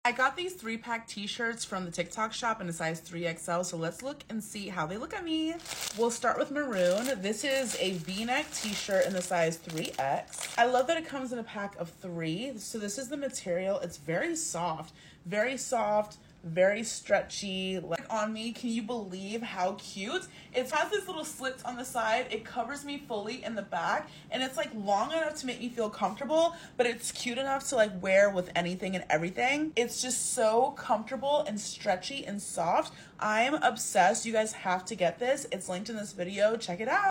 I got these 3-pack t-shirts from the TikTok shop in a size 3XL, so let's look and see how they look at me. We'll start with maroon. This is a V-neck t-shirt in the size 3X. I love that it comes in a pack of 3. So this is the material. It's very soft, very stretchy. Like on me, can you believe how cute? It has this little slits on the side. It covers me fully in the back, and it's like long enough to make me feel comfortable, but it's cute enough to like wear with anything and everything. It's just so comfortable and stretchy and soft. I'm obsessed. You guys have to get this. It's linked in this video. Check it out.